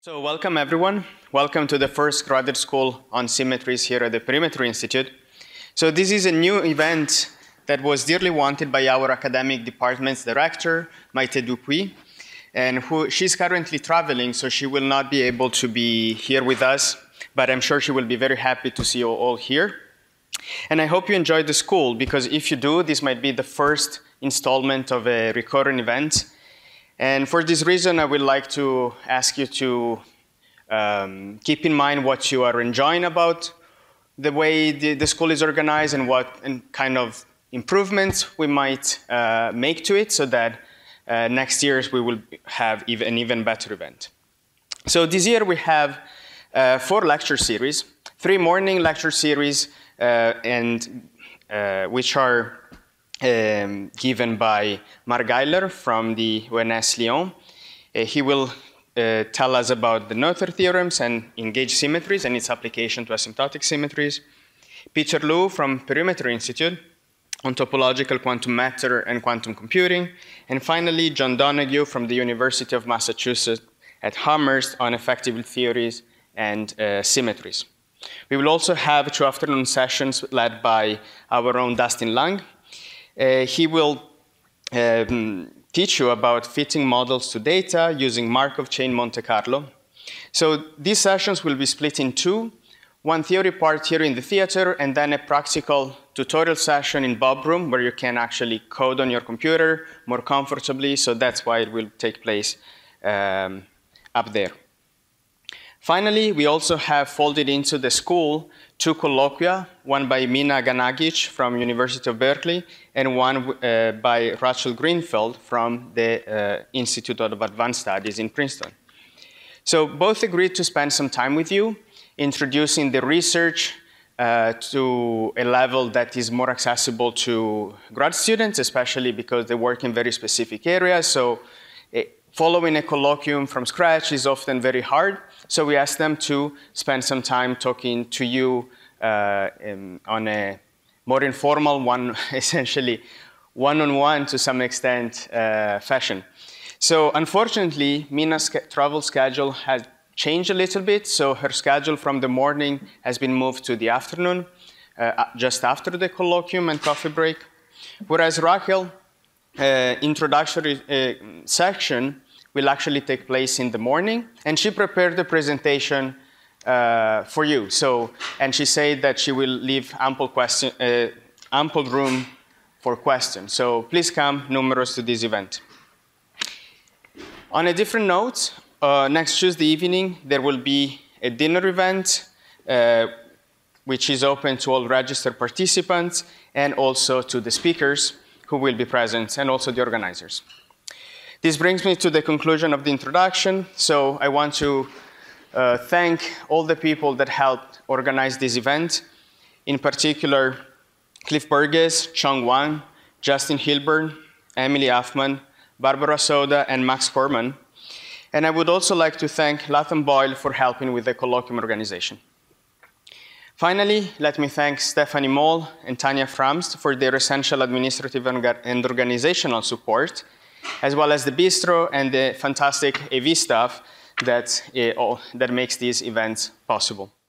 So welcome everyone. Welcome to the first graduate school on symmetries here at the Perimetry Institute. So this is a new event that was dearly wanted by our academic department's director, Maite Dupuy, and she's currently traveling, so she will not be able to be here with us, but I'm sure she will be very happy to see you all here. And I hope you enjoyed the school, because if you do, this might be the first installment of a recurring event. And for this reason, I would like to ask you to keep in mind what you are enjoying about the way the school is organized and what kind of improvements we might make to it so that next year we will have an even better event. So this year we have 4 lecture series, 3 morning lecture series, which are given by Marc Geiler from the UNS Lyon. He will tell us about the Noether theorems and engaged symmetries and its application to asymptotic symmetries. Peter Liu from Perimetry Institute on topological quantum matter and quantum computing. And finally, John Donoghue from the University of Massachusetts at Amherst on effective theories and symmetries. We will also have 2 afternoon sessions led by our own Dustin Lang. He will teach you about fitting models to data using Markov chain Monte Carlo. So these sessions will be split in 2, one theory part here in the theater, and then a practical tutorial session in Bob Room where you can actually code on your computer more comfortably, so that's why it will take place up there. Finally, we also have folded into the school 2 colloquia, one by Mina Ganagic from University of Berkeley, and one by Rachel Greenfeld from the Institute of Advanced Studies in Princeton. So both agreed to spend some time with you, introducing the research to a level that is more accessible to grad students, especially because they work in very specific areas. So following a colloquium from scratch is often very hard. So we asked them to spend some time talking to you on a more informal one, essentially one-on-one to some extent fashion. So unfortunately, Mina's travel schedule has changed a little bit. So her schedule from the morning has been moved to the afternoon, just after the colloquium and coffee break. Whereas Raquel, introductory section will actually take place in the morning, and she prepared the presentation for you. So, and she said that she will leave ample room for questions. So please come numerous to this event. On a different note, next Tuesday evening there will be a dinner event which is open to all registered participants and also to the speakers who will be present, and also the organizers. This brings me to the conclusion of the introduction. So I want to thank all the people that helped organize this event, in particular Cliff Burgess, Chong Wang, Justin Hilburn, Emily Affman, Barbara Soda, and Max Corman. And I would also like to thank Latham Boyle for helping with the colloquium organization. Finally, let me thank Stephanie Moll and Tanya Framst for their essential administrative and organizational support, as well as the bistro and the fantastic AV staff that makes these events possible.